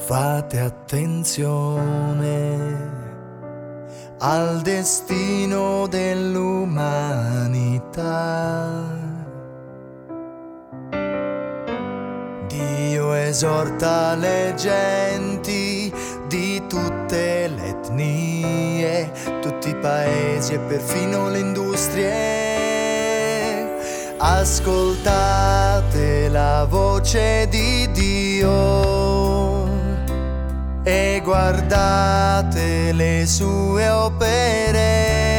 Fate attenzione al destino dell'umanità. Dio esorta le genti di tutte le etnie, tutti i paesi e perfino le industrie. Ascoltate la voce di Dio e guardate le sue opere.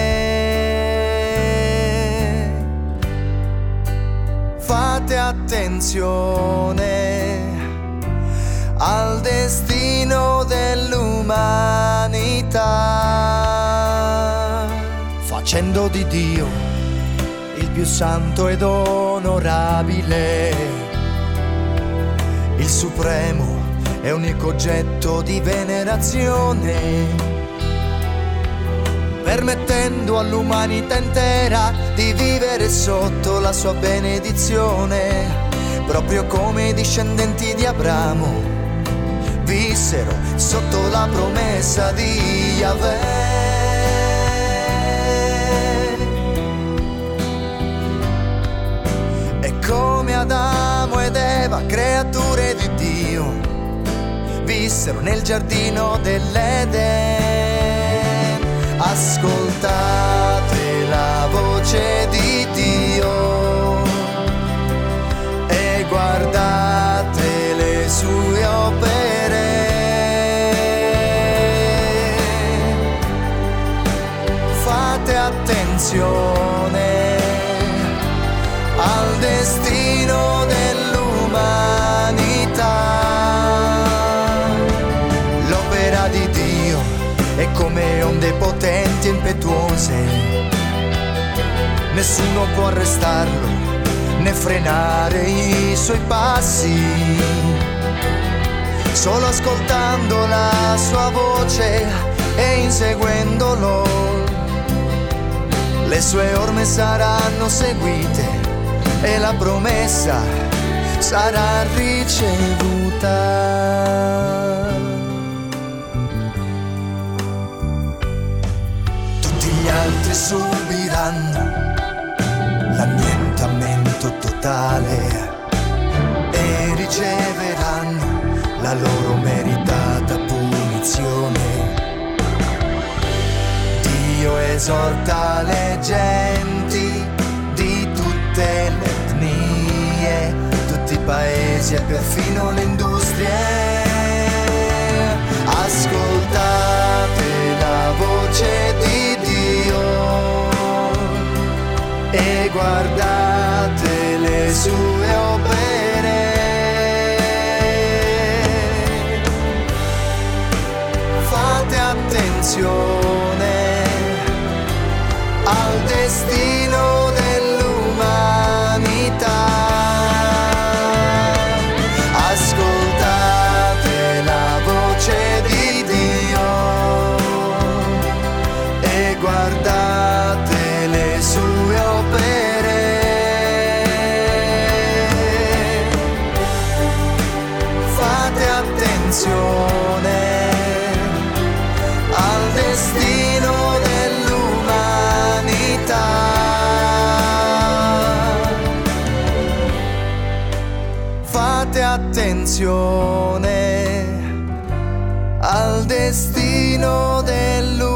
Fate attenzione al destino dell'umanità, facendo di Dio il più santo ed onorabile, il supremo e unico oggetto di venerazione, permettendo all'umanità intera di vivere sotto la sua benedizione, proprio come i discendenti di Abramo vissero sotto la promessa di Yahweh. E come Adamo ed Eva, creature di Dio, vissero nel giardino dell'Eden. Ascoltate la voce di Dio e guardate le sue opere. Fate attenzione al destino dell'umanità. L'opera di Dio è come onde potenti e impetuose, nessuno può arrestarlo né frenare i suoi passi. Solo ascoltando la sua voce e inseguendolo, le sue orme saranno seguite e la promessa sarà ricevuta. Tutti gli altri subiranno l'annientamento totale e riceveranno la loro meritata punizione. Dio esorta le genti di tutte le etnie, tutti i paesi e perfino le industrie. Ascoltate la voce di Dio e guardate le sue opere. Fate attenzione al destino dell'umanità. Ascoltate la voce di Dio e guardate le sue opere. Fate attenzione al destino dell'umanità. Fate attenzione al destino dell'umanità.